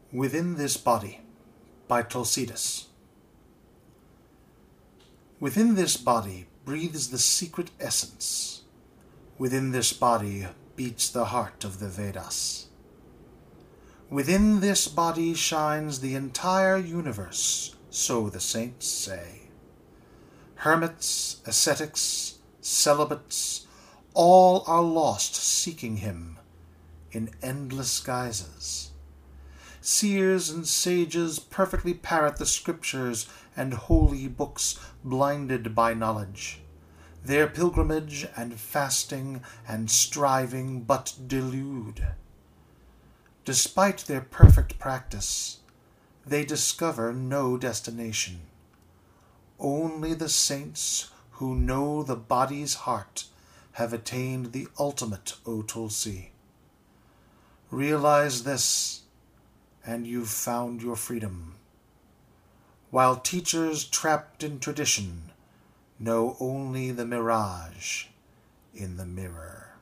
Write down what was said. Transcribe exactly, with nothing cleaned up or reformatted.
Within This Body by Tulsidas. Within this body breathes the secret essence. Within this body beats the heart of the Vedas. Within this body shines the entire universe, so the saints say. Hermits, ascetics, celibates, all are lost seeking him in endless guises. Seers and sages perfectly parrot the scriptures and holy books blinded by knowledge. Their pilgrimage and fasting and striving but delude. Despite their perfect practice, they discover no destination. Only the saints who know the body's heart have attained the ultimate, O Tulsi. Realize this, and you've found your freedom, while teachers trapped in tradition know only the mirage in the mirror.